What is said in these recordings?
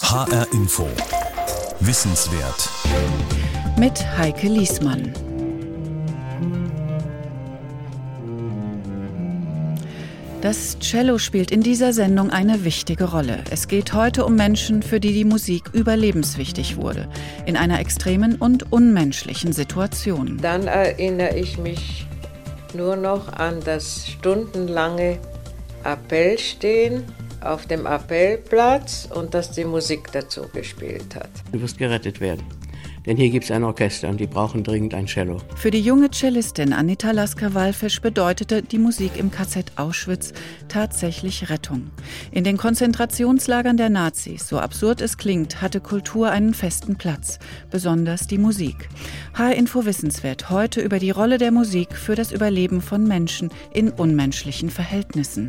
HR Info. Wissenswert. Mit Heike Liesmann. Das Cello spielt in dieser Sendung eine wichtige Rolle. Es geht heute um Menschen, für die die Musik überlebenswichtig wurde, in einer extremen und unmenschlichen Situation. Dann erinnere ich mich nur noch an das stundenlange Appellstehen auf dem Appellplatz und dass die Musik dazu gespielt hat. Du wirst gerettet werden, denn hier gibt es ein Orchester und die brauchen dringend ein Cello. Für die junge Cellistin Anita Lasker-Wallfisch bedeutete die Musik im KZ Auschwitz tatsächlich Rettung. In den Konzentrationslagern der Nazis, so absurd es klingt, hatte Kultur einen festen Platz, besonders die Musik. HR-Info Wissenswert heute über die Rolle der Musik für das Überleben von Menschen in unmenschlichen Verhältnissen.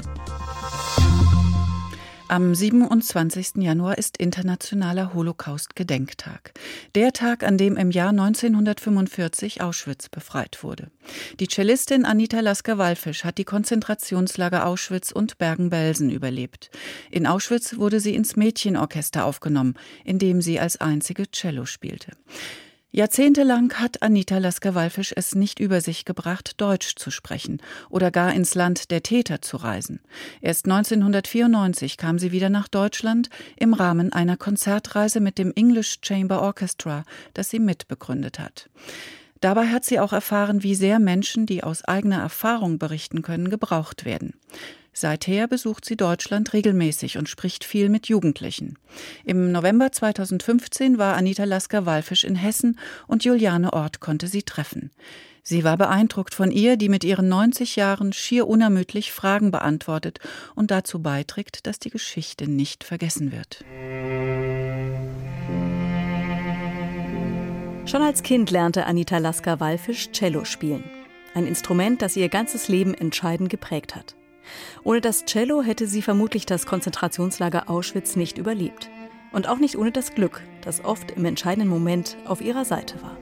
Am 27. Januar ist Internationaler Holocaust-Gedenktag. Der Tag, an dem im Jahr 1945 Auschwitz befreit wurde. Die Cellistin Anita Lasker-Wallfisch hat die Konzentrationslager Auschwitz und Bergen-Belsen überlebt. In Auschwitz wurde sie ins Mädchenorchester aufgenommen, in dem sie als einzige Cello spielte. Jahrzehntelang hat Anita Lasker-Wallfisch es nicht über sich gebracht, Deutsch zu sprechen oder gar ins Land der Täter zu reisen. Erst 1994 kam sie wieder nach Deutschland im Rahmen einer Konzertreise mit dem English Chamber Orchestra, das sie mitbegründet hat. Dabei hat sie auch erfahren, wie sehr Menschen, die aus eigener Erfahrung berichten können, gebraucht werden. Seither besucht sie Deutschland regelmäßig und spricht viel mit Jugendlichen. Im November 2015 war Anita Lasker-Wallfisch in Hessen und Juliane Ort konnte sie treffen. Sie war beeindruckt von ihr, die mit ihren 90 Jahren schier unermüdlich Fragen beantwortet und dazu beiträgt, dass die Geschichte nicht vergessen wird. Schon als Kind lernte Anita Lasker-Wallfisch Cello spielen. Ein Instrument, das ihr ganzes Leben entscheidend geprägt hat. Ohne das Cello hätte sie vermutlich das Konzentrationslager Auschwitz nicht überlebt. Und auch nicht ohne das Glück, das oft im entscheidenden Moment auf ihrer Seite war.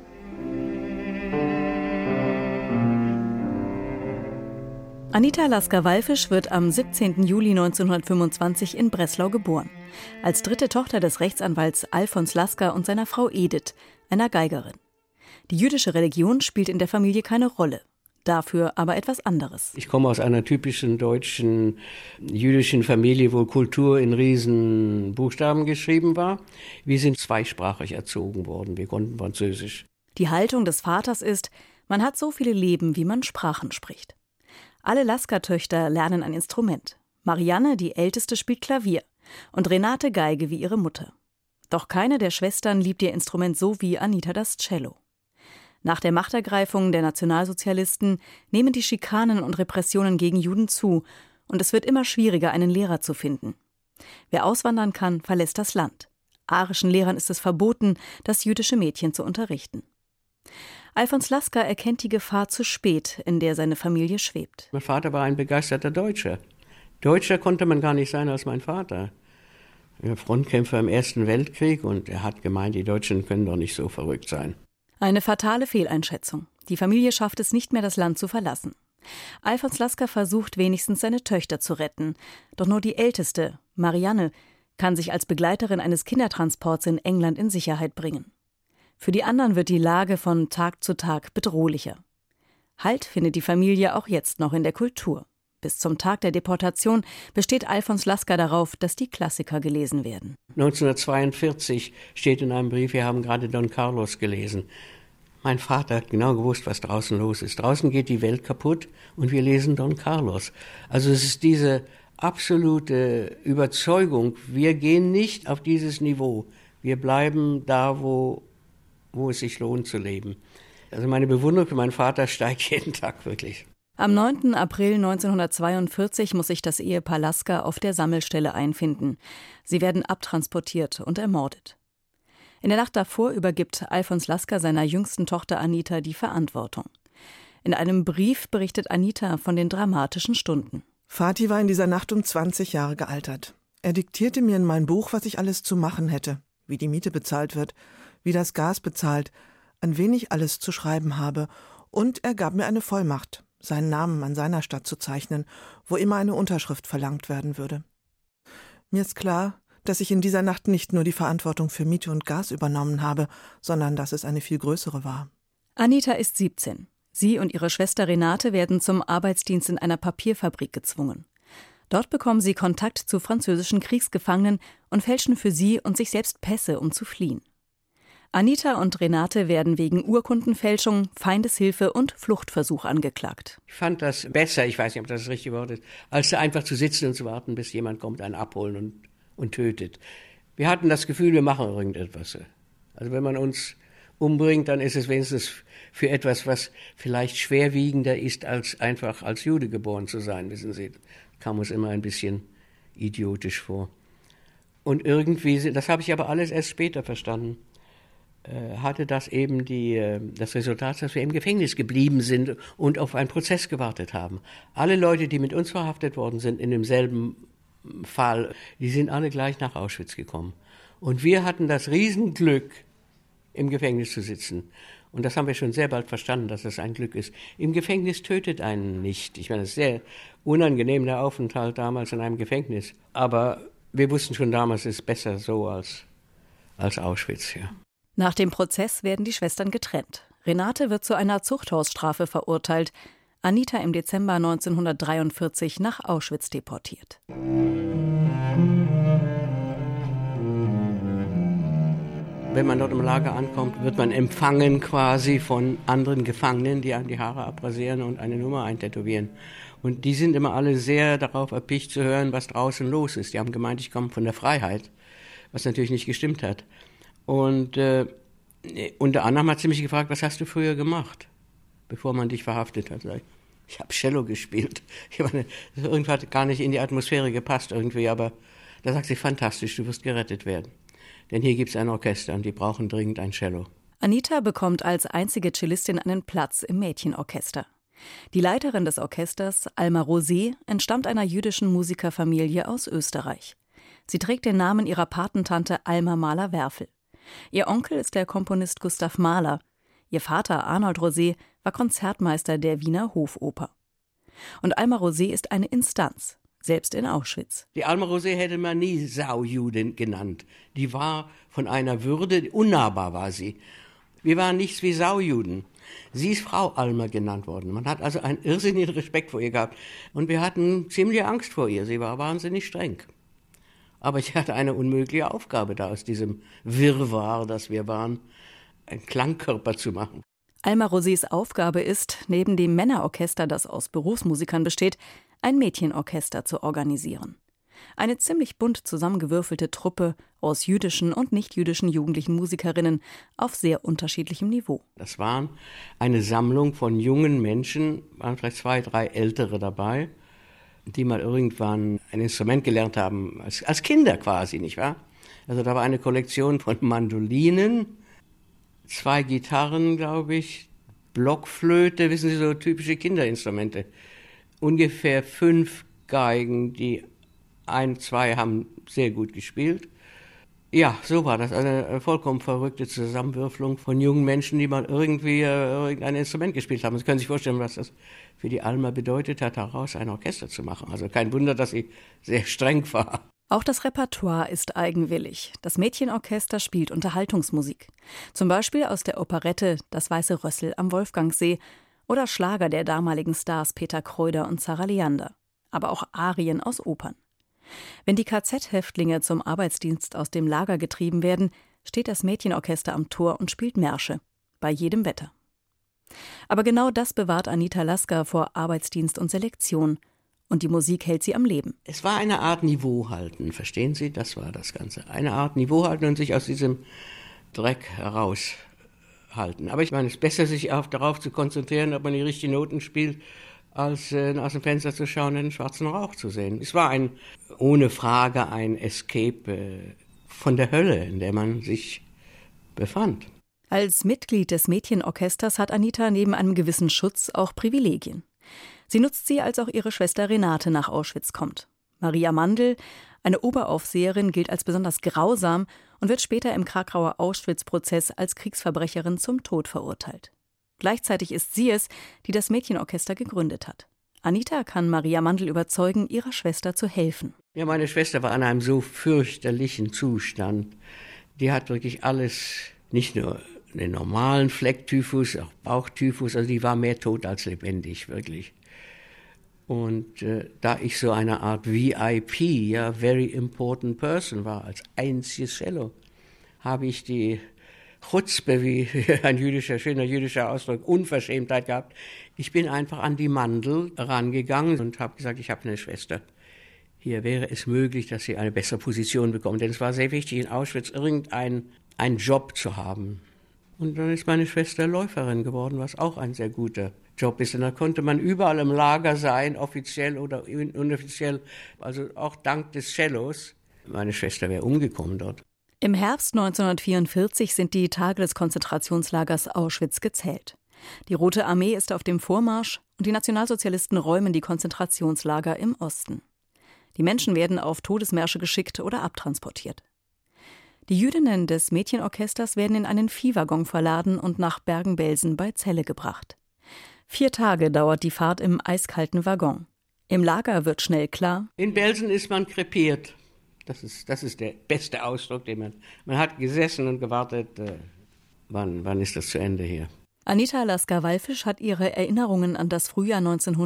Anita Lasker-Wallfisch wird am 17. Juli 1925 in Breslau geboren. Als dritte Tochter des Rechtsanwalts Alfons Lasker und seiner Frau Edith, einer Geigerin. Die jüdische Religion spielt in der Familie keine Rolle. Dafür aber etwas anderes. Ich komme aus einer typischen deutschen jüdischen Familie, wo Kultur in riesen Buchstaben geschrieben war. Wir sind zweisprachig erzogen worden, wir konnten Französisch. Die Haltung des Vaters ist, man hat so viele Leben, wie man Sprachen spricht. Alle Lasker-Töchter lernen ein Instrument. Marianne, die älteste, spielt Klavier und Renate Geige wie ihre Mutter. Doch keine der Schwestern liebt ihr Instrument so wie Anita das Cello. Nach der Machtergreifung der Nationalsozialisten nehmen die Schikanen und Repressionen gegen Juden zu und es wird immer schwieriger, einen Lehrer zu finden. Wer auswandern kann, verlässt das Land. Arischen Lehrern ist es verboten, das jüdische Mädchen zu unterrichten. Alfons Lasker erkennt die Gefahr zu spät, in der seine Familie schwebt. Mein Vater war ein begeisterter Deutscher. Deutscher konnte man gar nicht sein als mein Vater. Frontkämpfer im Ersten Weltkrieg und er hat gemeint, die Deutschen können doch nicht so verrückt sein. Eine fatale Fehleinschätzung. Die Familie schafft es nicht mehr, das Land zu verlassen. Alfons Lasker versucht wenigstens, seine Töchter zu retten. Doch nur die älteste, Marianne, kann sich als Begleiterin eines Kindertransports in England in Sicherheit bringen. Für die anderen wird die Lage von Tag zu Tag bedrohlicher. Halt findet die Familie auch jetzt noch in der Kultur. Bis zum Tag der Deportation besteht Alfons Lasker darauf, dass die Klassiker gelesen werden. 1942 steht in einem Brief, wir haben gerade Don Carlos gelesen. Mein Vater hat genau gewusst, was draußen los ist. Draußen geht die Welt kaputt und wir lesen Don Carlos. Also es ist diese absolute Überzeugung, wir gehen nicht auf dieses Niveau. Wir bleiben da, wo es sich lohnt zu leben. Also meine Bewunderung für meinen Vater steigt jeden Tag wirklich. Am 9. April 1942 muss sich das Ehepaar Lasker auf der Sammelstelle einfinden. Sie werden abtransportiert und ermordet. In der Nacht davor übergibt Alfons Lasker seiner jüngsten Tochter Anita die Verantwortung. In einem Brief berichtet Anita von den dramatischen Stunden. Vati war in dieser Nacht um 20 Jahre gealtert. Er diktierte mir in mein Buch, was ich alles zu machen hätte, wie die Miete bezahlt wird, wie das Gas bezahlt, an wen ich alles zu schreiben habe, und er gab mir eine Vollmacht, seinen Namen an seiner Stadt zu zeichnen, wo immer eine Unterschrift verlangt werden würde. Mir ist klar, dass ich in dieser Nacht nicht nur die Verantwortung für Miete und Gas übernommen habe, sondern dass es eine viel größere war. Anita ist 17. Sie und ihre Schwester Renate werden zum Arbeitsdienst in einer Papierfabrik gezwungen. Dort bekommen sie Kontakt zu französischen Kriegsgefangenen und fälschen für sie und sich selbst Pässe, um zu fliehen. Anita und Renate werden wegen Urkundenfälschung, Feindeshilfe und Fluchtversuch angeklagt. Ich fand das besser, ich weiß nicht, ob das richtige Wort ist, als einfach zu sitzen und zu warten, bis jemand kommt, einen abholen und tötet. Wir hatten das Gefühl, wir machen irgendetwas. Also wenn man uns umbringt, dann ist es wenigstens für etwas, was vielleicht schwerwiegender ist, als einfach als Jude geboren zu sein, wissen Sie. Kam uns immer ein bisschen idiotisch vor. Und irgendwie, das habe ich aber alles erst später verstanden, hatte das eben das Resultat, dass wir im Gefängnis geblieben sind und auf einen Prozess gewartet haben. Alle Leute, die mit uns verhaftet worden sind in demselben Fall, die sind alle gleich nach Auschwitz gekommen. Und wir hatten das Riesenglück, im Gefängnis zu sitzen. Und das haben wir schon sehr bald verstanden, dass das ein Glück ist. Im Gefängnis tötet einen nicht. Ich meine, es ist sehr unangenehm, der Aufenthalt damals in einem Gefängnis. Aber wir wussten schon damals, es ist besser so als Auschwitz, ja. Nach dem Prozess werden die Schwestern getrennt. Renate wird zu einer Zuchthausstrafe verurteilt, Anita im Dezember 1943 nach Auschwitz deportiert. Wenn man dort im Lager ankommt, wird man empfangen quasi von anderen Gefangenen, die einem die Haare abrasieren und eine Nummer eintätowieren. Und die sind immer alle sehr darauf erpicht zu hören, was draußen los ist. Die haben gemeint, ich komme von der Freiheit, was natürlich nicht gestimmt hat. Und unter anderem hat sie mich gefragt, was hast du früher gemacht, bevor man dich verhaftet hat. Ich habe Cello gespielt. Ich meine, das irgendwann hat gar nicht in die Atmosphäre gepasst irgendwie, aber da sagt sie, fantastisch, du wirst gerettet werden. Denn hier gibt es ein Orchester und die brauchen dringend ein Cello. Anita bekommt als einzige Cellistin einen Platz im Mädchenorchester. Die Leiterin des Orchesters, Alma Rosé, entstammt einer jüdischen Musikerfamilie aus Österreich. Sie trägt den Namen ihrer Patentante Alma Mahler-Werfel. Ihr Onkel ist der Komponist Gustav Mahler. Ihr Vater Arnold Rosé war Konzertmeister der Wiener Hofoper. Und Alma Rosé ist eine Instanz, selbst in Auschwitz. Die Alma Rosé hätte man nie Saujudin genannt. Die war von einer Würde, unnahbar war sie. Wir waren nichts wie Saujuden. Sie ist Frau Alma genannt worden. Man hat also einen irrsinnigen Respekt vor ihr gehabt. Und wir hatten ziemlich Angst vor ihr. Sie war wahnsinnig streng. Aber ich hatte eine unmögliche Aufgabe da, aus diesem Wirrwarr, das wir waren, einen Klangkörper zu machen. Alma Rosés Aufgabe ist, neben dem Männerorchester, das aus Berufsmusikern besteht, ein Mädchenorchester zu organisieren. Eine ziemlich bunt zusammengewürfelte Truppe aus jüdischen und nichtjüdischen jugendlichen Musikerinnen auf sehr unterschiedlichem Niveau. Das waren eine Sammlung von jungen Menschen, waren vielleicht 2, 3 Ältere dabei, die mal irgendwann ein Instrument gelernt haben, als Kinder quasi, nicht wahr? Also da war eine Kollektion von Mandolinen, 2 Gitarren, glaube ich, Blockflöte, wissen Sie, so typische Kinderinstrumente. Ungefähr 5 Geigen, die 1, 2 haben sehr gut gespielt. Ja, so war das, eine vollkommen verrückte Zusammenwürfelung von jungen Menschen, die mal irgendwie irgendein Instrument gespielt haben. Sie können sich vorstellen, was das für die Alma bedeutet hat, daraus ein Orchester zu machen. Also kein Wunder, dass sie sehr streng war. Auch das Repertoire ist eigenwillig. Das Mädchenorchester spielt Unterhaltungsmusik. Zum Beispiel aus der Operette Das Weiße Rössel am Wolfgangsee oder Schlager der damaligen Stars Peter Kreuder und Sarah Leander. Aber auch Arien aus Opern. Wenn die KZ-Häftlinge zum Arbeitsdienst aus dem Lager getrieben werden, steht das Mädchenorchester am Tor und spielt Märsche. Bei jedem Wetter. Aber genau das bewahrt Anita Lasker vor Arbeitsdienst und Selektion. Und die Musik hält sie am Leben. Es war eine Art Niveau halten, verstehen Sie? Das war das Ganze. Eine Art Niveau halten und sich aus diesem Dreck heraushalten. Aber ich meine, es ist besser, sich darauf zu konzentrieren, ob man die richtigen Noten spielt, als aus dem Fenster zu schauen und den schwarzen Rauch zu sehen. Es war ohne Frage ein Escape von der Hölle, in der man sich befand. Als Mitglied des Mädchenorchesters hat Anita neben einem gewissen Schutz auch Privilegien. Sie nutzt sie, als auch ihre Schwester Renate nach Auschwitz kommt. Maria Mandl, eine Oberaufseherin, gilt als besonders grausam und wird später im Krakauer Auschwitz-Prozess als Kriegsverbrecherin zum Tod verurteilt. Gleichzeitig ist sie es, die das Mädchenorchester gegründet hat. Anita kann Maria Mandl überzeugen, ihrer Schwester zu helfen. Ja, meine Schwester war in einem so fürchterlichen Zustand. Die hat wirklich alles, nicht nur den normalen Flecktyphus, auch Bauchtyphus, also die war mehr tot als lebendig, wirklich. Und da ich so eine Art VIP, ja, Very Important Person war, als einziges Cello, habe ich die Chutzpe, wie ein schöner jüdischer Ausdruck, Unverschämtheit gehabt. Ich bin einfach an die Mandl rangegangen und habe gesagt, ich habe eine Schwester. Hier wäre es möglich, dass sie eine bessere Position bekommt. Denn es war sehr wichtig, in Auschwitz irgendeinen Job zu haben. Und dann ist meine Schwester Läuferin geworden, was auch ein sehr guter Job ist. Und da konnte man überall im Lager sein, offiziell oder inoffiziell, also auch dank des Cellos. Meine Schwester wäre umgekommen dort. Im Herbst 1944 sind die Tage des Konzentrationslagers Auschwitz gezählt. Die Rote Armee ist auf dem Vormarsch und die Nationalsozialisten räumen die Konzentrationslager im Osten. Die Menschen werden auf Todesmärsche geschickt oder abtransportiert. Die Jüdinnen des Mädchenorchesters werden in einen Viehwaggon verladen und nach Bergen-Belsen bei Celle gebracht. 4 Tage dauert die Fahrt im eiskalten Waggon. Im Lager wird schnell klar: In Belsen ist man krepiert. Das ist der beste Ausdruck, den man hat gesessen und gewartet, wann ist das zu Ende hier. Anita Lasker-Wallfisch hat ihre Erinnerungen an das Frühjahr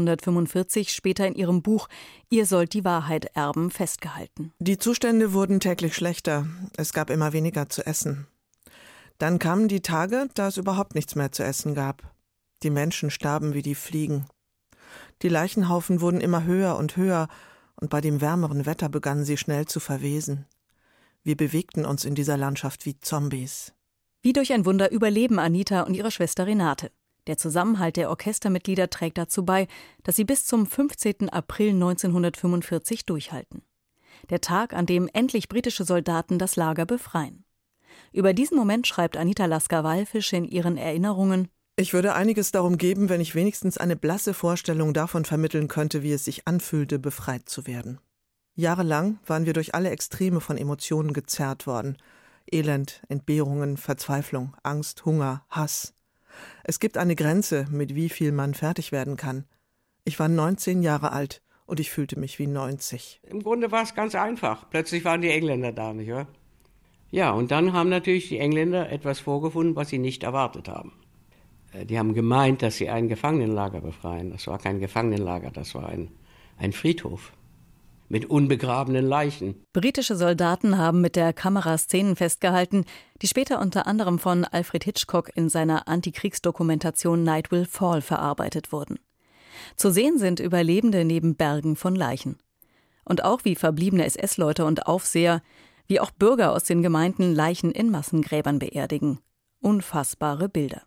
1945 später in ihrem Buch »Ihr sollt die Wahrheit erben« festgehalten. Die Zustände wurden täglich schlechter. Es gab immer weniger zu essen. Dann kamen die Tage, da es überhaupt nichts mehr zu essen gab. Die Menschen starben wie die Fliegen. Die Leichenhaufen wurden immer höher und höher, und bei dem wärmeren Wetter begannen sie schnell zu verwesen. Wir bewegten uns in dieser Landschaft wie Zombies. Wie durch ein Wunder überleben Anita und ihre Schwester Renate. Der Zusammenhalt der Orchestermitglieder trägt dazu bei, dass sie bis zum 15. April 1945 durchhalten. Der Tag, an dem endlich britische Soldaten das Lager befreien. Über diesen Moment schreibt Anita Lasker-Wallfisch in ihren Erinnerungen: Ich würde einiges darum geben, wenn ich wenigstens eine blasse Vorstellung davon vermitteln könnte, wie es sich anfühlte, befreit zu werden. Jahrelang waren wir durch alle Extreme von Emotionen gezerrt worden. Elend, Entbehrungen, Verzweiflung, Angst, Hunger, Hass. Es gibt eine Grenze, mit wie viel man fertig werden kann. Ich war 19 Jahre alt und ich fühlte mich wie 90. Im Grunde war es ganz einfach. Plötzlich waren die Engländer da, nicht wahr? Ja, und dann haben natürlich die Engländer etwas vorgefunden, was sie nicht erwartet haben. Die haben gemeint, dass sie ein Gefangenenlager befreien. Das war kein Gefangenenlager, das war ein Friedhof mit unbegrabenen Leichen. Britische Soldaten haben mit der Kamera Szenen festgehalten, die später unter anderem von Alfred Hitchcock in seiner Antikriegsdokumentation Night Will Fall verarbeitet wurden. Zu sehen sind Überlebende neben Bergen von Leichen. Und auch wie verbliebene SS-Leute und Aufseher, wie auch Bürger aus den Gemeinden Leichen in Massengräbern beerdigen. Unfassbare Bilder.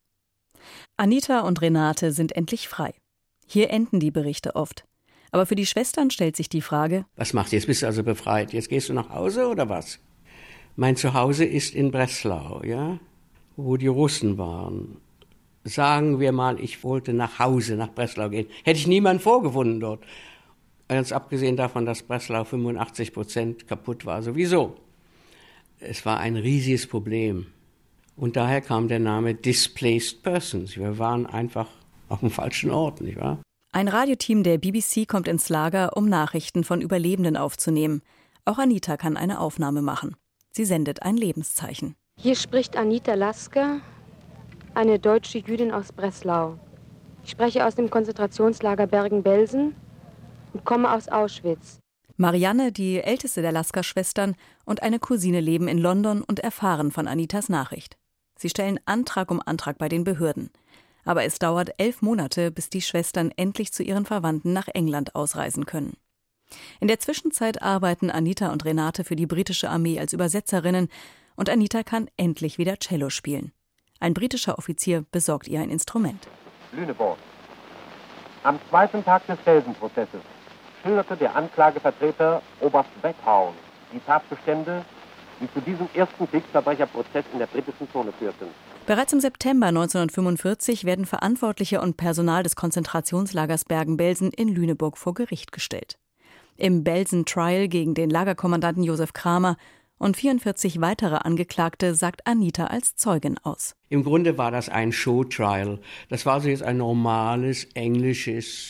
Anita und Renate sind endlich frei. Hier enden die Berichte oft. Aber für die Schwestern stellt sich die Frage: Was machst du jetzt? Bist du also befreit? Jetzt gehst du nach Hause oder was? Mein Zuhause ist in Breslau, ja, wo die Russen waren. Sagen wir mal, ich wollte nach Hause, nach Breslau gehen. Hätte ich niemanden vorgefunden dort. Ganz abgesehen davon, dass Breslau 85% kaputt war, sowieso. Es war ein riesiges Problem. Und daher kam der Name Displaced Persons. Wir waren einfach auf dem falschen Ort, nicht wahr? Ein Radioteam der BBC kommt ins Lager, um Nachrichten von Überlebenden aufzunehmen. Auch Anita kann eine Aufnahme machen. Sie sendet ein Lebenszeichen. Hier spricht Anita Lasker, eine deutsche Jüdin aus Breslau. Ich spreche aus dem Konzentrationslager Bergen-Belsen und komme aus Auschwitz. Marianne, die älteste der Lasker-Schwestern, und eine Cousine leben in London und erfahren von Anitas Nachricht. Sie stellen Antrag um Antrag bei den Behörden. Aber es dauert 11 Monate, bis die Schwestern endlich zu ihren Verwandten nach England ausreisen können. In der Zwischenzeit arbeiten Anita und Renate für die britische Armee als Übersetzerinnen und Anita kann endlich wieder Cello spielen. Ein britischer Offizier besorgt ihr ein Instrument. Lüneburg. Am zweiten Tag des Felsenprozesses schilderte der Anklagevertreter Oberst Beckhaun die Tatbestände, die zu diesem ersten Kriegsverbrecherprozess in der britischen Zone führten. Bereits im September 1945 werden Verantwortliche und Personal des Konzentrationslagers Bergen-Belsen in Lüneburg vor Gericht gestellt. Im Belsen-Trial gegen den Lagerkommandanten Josef Kramer und 44 weitere Angeklagte sagt Anita als Zeugin aus. Im Grunde war das ein Showtrial. Das war also jetzt ein normales englisches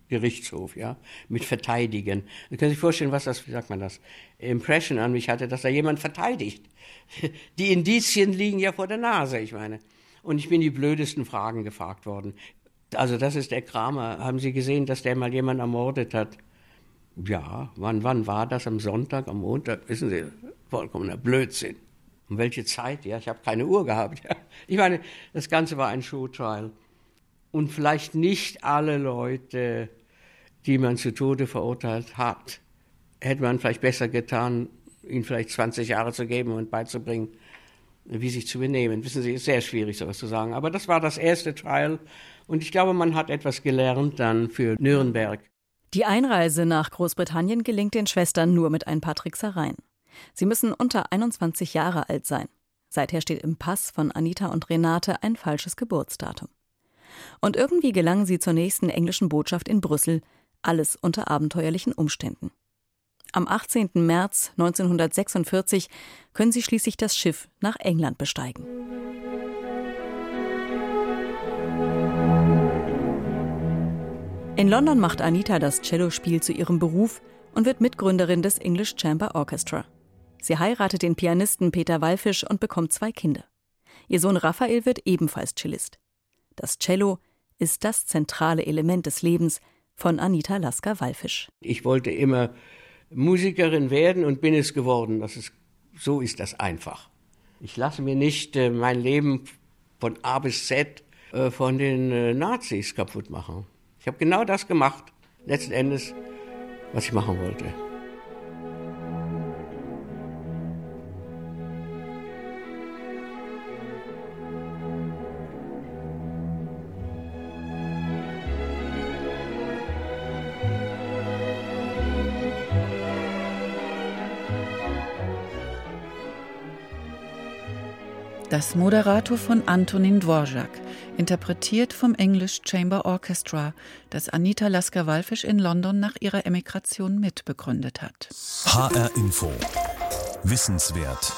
Gerichtshof, ja, mit Verteidigen. Sie können sich vorstellen, was das, wie sagt man das, Impression an mich hatte, dass da jemand verteidigt. Die Indizien liegen ja vor der Nase, ich meine. Und ich bin die blödesten Fragen gefragt worden. Also das ist der Kramer. Haben Sie gesehen, dass der mal jemanden ermordet hat? Ja, wann war das? Am Sonntag, am Montag? Wissen Sie, vollkommener Blödsinn. Um welche Zeit? Ja, ich habe keine Uhr gehabt. Ja. Ich meine, das Ganze war ein Showtrial. Und vielleicht nicht alle Leute, die man zu Tode verurteilt hat, hätte man vielleicht besser getan, ihnen vielleicht 20 Jahre zu geben und beizubringen, wie sich zu benehmen. Wissen Sie, ist sehr schwierig, sowas zu sagen. Aber das war das erste Trial und ich glaube, man hat etwas gelernt dann für Nürnberg. Die Einreise nach Großbritannien gelingt den Schwestern nur mit ein paar Tricksereien. Sie müssen unter 21 Jahre alt sein. Seither steht im Pass von Anita und Renate ein falsches Geburtsdatum. Und irgendwie gelangen sie zur nächsten englischen Botschaft in Brüssel, alles unter abenteuerlichen Umständen. Am 18. März 1946 können sie schließlich das Schiff nach England besteigen. In London macht Anita das Cellospiel zu ihrem Beruf und wird Mitgründerin des English Chamber Orchestra. Sie heiratet den Pianisten Peter Wallfisch und bekommt 2 Kinder. Ihr Sohn Raphael wird ebenfalls Cellist. Das Cello ist das zentrale Element des Lebens von Anita Lasker-Wallfisch. Ich wollte immer Musikerin werden und bin es geworden. So ist das einfach. Ich lasse mir nicht mein Leben von A bis Z von den Nazis kaputt machen. Ich habe genau das gemacht, letzten Endes, was ich machen wollte. Das Moderato von Antonin Dvorak, interpretiert vom English Chamber Orchestra, das Anita Lasker-Wallfisch in London nach ihrer Emigration mitbegründet hat. HR Info. Wissenswert.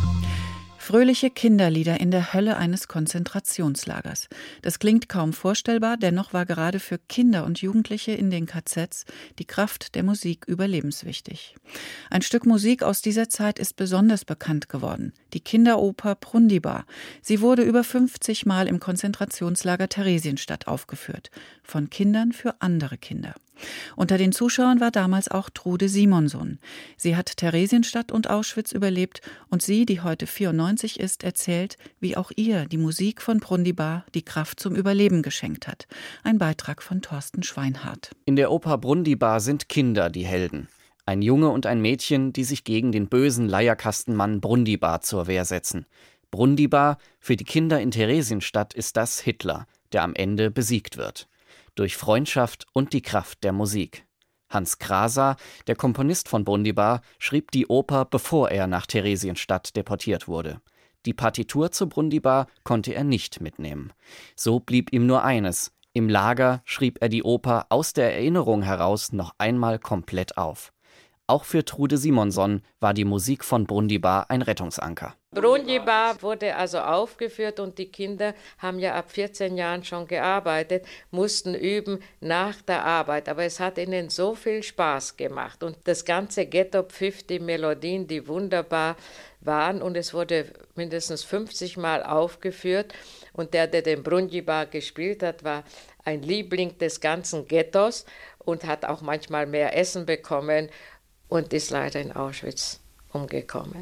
Fröhliche Kinderlieder in der Hölle eines Konzentrationslagers. Das klingt kaum vorstellbar, dennoch war gerade für Kinder und Jugendliche in den KZs die Kraft der Musik überlebenswichtig. Ein Stück Musik aus dieser Zeit ist besonders bekannt geworden, die Kinderoper Brundibár. Sie wurde über 50 Mal im Konzentrationslager Theresienstadt aufgeführt, von Kindern für andere Kinder. Unter den Zuschauern war damals auch Trude Simonson. Sie hat Theresienstadt und Auschwitz überlebt und sie, die heute 94 ist, erzählt, wie auch ihr die Musik von Brundibár die Kraft zum Überleben geschenkt hat. Ein Beitrag von Thorsten Schweinhardt. In der Oper Brundibár sind Kinder die Helden. Ein Junge und ein Mädchen, die sich gegen den bösen Leierkastenmann Brundibár zur Wehr setzen. Brundibár, für die Kinder in Theresienstadt ist das Hitler, der am Ende besiegt wird. Durch Freundschaft und die Kraft der Musik. Hans Krása, der Komponist von Brundibár, schrieb die Oper, bevor er nach Theresienstadt deportiert wurde. Die Partitur zu Brundibár konnte er nicht mitnehmen. So blieb ihm nur eines: Im Lager schrieb er die Oper aus der Erinnerung heraus noch einmal komplett auf. Auch für Trude Simonson war die Musik von Brundibár ein Rettungsanker. Brundibár wurde also aufgeführt und die Kinder haben ja ab 14 Jahren schon gearbeitet, mussten üben nach der Arbeit. Aber es hat ihnen so viel Spaß gemacht und das ganze Ghetto pfiff die Melodien, die wunderbar waren, und es wurde mindestens 50 Mal aufgeführt. Und der den Brundibár gespielt hat, war ein Liebling des ganzen Ghettos und hat auch manchmal mehr Essen bekommen und ist leider in Auschwitz umgekommen.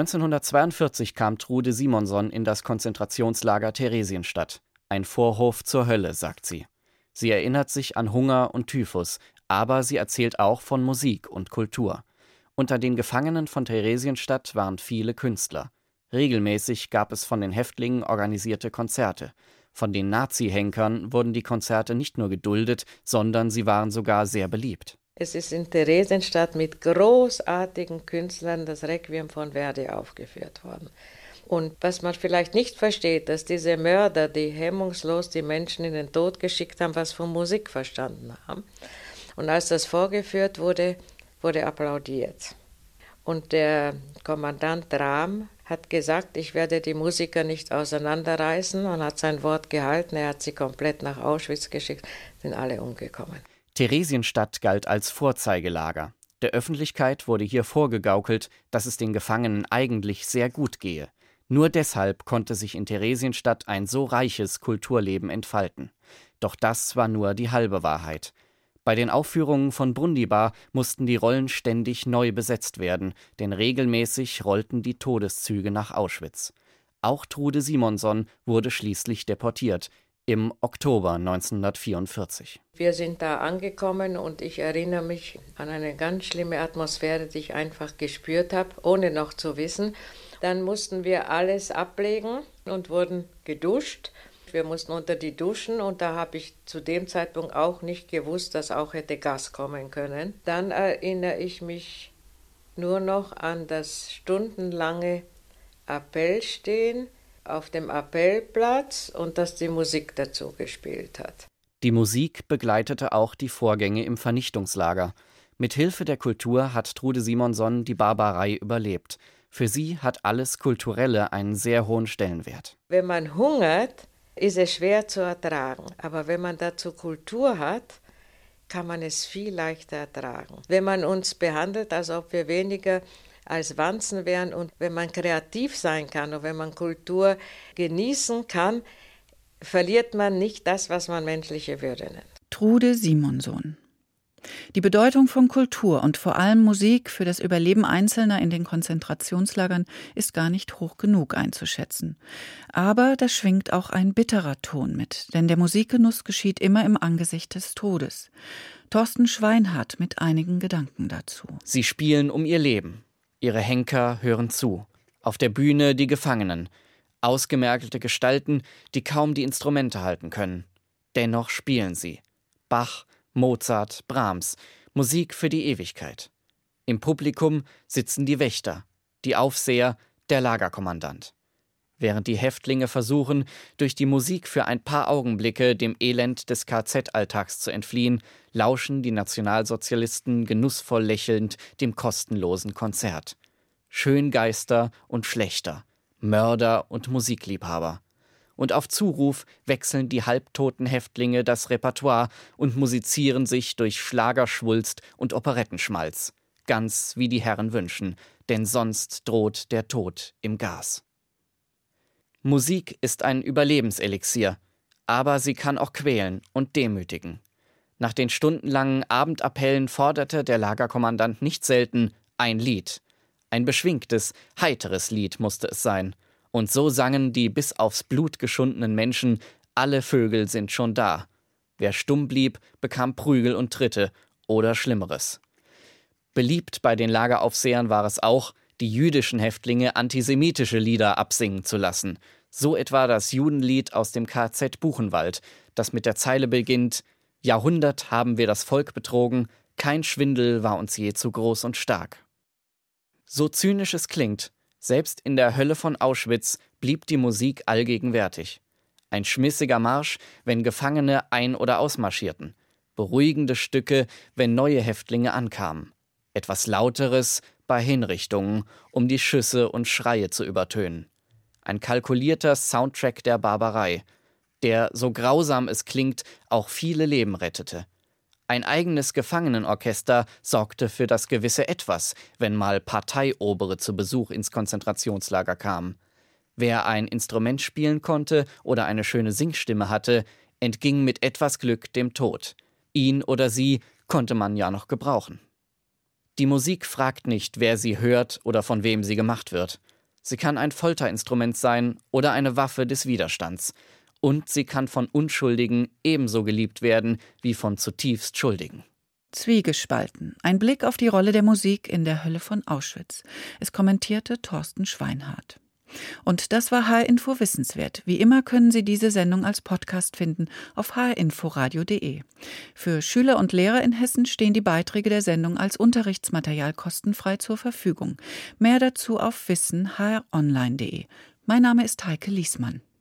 1942 kam Trude Simonson in das Konzentrationslager Theresienstadt. Ein Vorhof zur Hölle, sagt sie. Sie erinnert sich an Hunger und Typhus, aber sie erzählt auch von Musik und Kultur. Unter den Gefangenen von Theresienstadt waren viele Künstler. Regelmäßig gab es von den Häftlingen organisierte Konzerte. Von den Nazi-Henkern wurden die Konzerte nicht nur geduldet, sondern sie waren sogar sehr beliebt. Es ist in Theresienstadt mit großartigen Künstlern das Requiem von Verdi aufgeführt worden. Und was man vielleicht nicht versteht, dass diese Mörder, die hemmungslos die Menschen in den Tod geschickt haben, was von Musik verstanden haben. Und als das vorgeführt wurde, wurde applaudiert. Und der Kommandant Rahm hat gesagt, ich werde die Musiker nicht auseinanderreißen, und hat sein Wort gehalten. Er hat sie komplett nach Auschwitz geschickt, sind alle umgekommen. Theresienstadt galt als Vorzeigelager. Der Öffentlichkeit wurde hier vorgegaukelt, dass es den Gefangenen eigentlich sehr gut gehe. Nur deshalb konnte sich in Theresienstadt ein so reiches Kulturleben entfalten. Doch das war nur die halbe Wahrheit. Bei den Aufführungen von Brundibar mussten die Rollen ständig neu besetzt werden, denn regelmäßig rollten die Todeszüge nach Auschwitz. Auch Trude Simonson wurde schließlich deportiert, im Oktober 1944. Wir sind da angekommen und ich erinnere mich an eine ganz schlimme Atmosphäre, die ich einfach gespürt habe, ohne noch zu wissen. Dann mussten wir alles ablegen und wurden geduscht. Wir mussten unter die Duschen und da habe ich zu dem Zeitpunkt auch nicht gewusst, dass auch hätte Gas kommen können. Dann erinnere ich mich nur noch an das stundenlange Appellstehen auf dem Appellplatz und dass die Musik dazu gespielt hat. Die Musik begleitete auch die Vorgänge im Vernichtungslager. Mit Hilfe der Kultur hat Trude Simonson die Barbarei überlebt. Für sie hat alles Kulturelle einen sehr hohen Stellenwert. Wenn man hungert, ist es schwer zu ertragen. Aber wenn man dazu Kultur hat, kann man es viel leichter ertragen. Wenn man uns behandelt, als ob wir weniger als Wanzen wären und wenn man kreativ sein kann und wenn man Kultur genießen kann, verliert man nicht das, was man menschliche Würde nennt. Trude Simonson. Die Bedeutung von Kultur und vor allem Musik für das Überleben Einzelner in den Konzentrationslagern ist gar nicht hoch genug einzuschätzen. Aber da schwingt auch ein bitterer Ton mit, denn der Musikgenuss geschieht immer im Angesicht des Todes. Thorsten Schweinhardt mit einigen Gedanken dazu. Sie spielen um ihr Leben. Ihre Henker hören zu. Auf der Bühne die Gefangenen. Ausgemergelte Gestalten, die kaum die Instrumente halten können. Dennoch spielen sie. Bach, Mozart, Brahms, Musik für die Ewigkeit. Im Publikum sitzen die Wächter, die Aufseher, der Lagerkommandant. Während die Häftlinge versuchen, durch die Musik für ein paar Augenblicke dem Elend des KZ-Alltags zu entfliehen, lauschen die Nationalsozialisten genussvoll lächelnd dem kostenlosen Konzert. Schöngeister und Schlächter, Mörder und Musikliebhaber. Und auf Zuruf wechseln die halbtoten Häftlinge das Repertoire und musizieren sich durch Schlagerschwulst und Operettenschmalz. Ganz wie die Herren wünschen, denn sonst droht der Tod im Gas. Musik ist ein Überlebenselixier, aber sie kann auch quälen und demütigen. Nach den stundenlangen Abendappellen forderte der Lagerkommandant nicht selten ein Lied. Ein beschwingtes, heiteres Lied musste es sein. Und so sangen die bis aufs Blut geschundenen Menschen, alle Vögel sind schon da. Wer stumm blieb, bekam Prügel und Tritte oder Schlimmeres. Beliebt bei den Lageraufsehern war es auch, die jüdischen Häftlinge antisemitische Lieder absingen zu lassen. So etwa das Judenlied aus dem KZ Buchenwald, das mit der Zeile beginnt: Jahrhundert haben wir das Volk betrogen, kein Schwindel war uns je zu groß und stark. So zynisch es klingt, selbst in der Hölle von Auschwitz blieb die Musik allgegenwärtig. Ein schmissiger Marsch, wenn Gefangene ein- oder ausmarschierten. Beruhigende Stücke, wenn neue Häftlinge ankamen. Etwas Lauteres bei Hinrichtungen, um die Schüsse und Schreie zu übertönen. Ein kalkulierter Soundtrack der Barbarei, der, so grausam es klingt, auch viele Leben rettete. Ein eigenes Gefangenenorchester sorgte für das gewisse Etwas, wenn mal Parteiobere zu Besuch ins Konzentrationslager kamen. Wer ein Instrument spielen konnte oder eine schöne Singstimme hatte, entging mit etwas Glück dem Tod. Ihn oder sie konnte man ja noch gebrauchen. Die Musik fragt nicht, wer sie hört oder von wem sie gemacht wird. Sie kann ein Folterinstrument sein oder eine Waffe des Widerstands. Und sie kann von Unschuldigen ebenso geliebt werden wie von zutiefst Schuldigen. Zwiegespalten. Ein Blick auf die Rolle der Musik in der Hölle von Auschwitz. Es kommentierte Thorsten Schweinhardt. Und das war HR-Info Wissenswert. Wie immer können Sie diese Sendung als Podcast finden auf hrinforadio.de. Für Schüler und Lehrer in Hessen stehen die Beiträge der Sendung als Unterrichtsmaterial kostenfrei zur Verfügung. Mehr dazu auf wissen.hronline.de. Mein Name ist Heike Liesmann.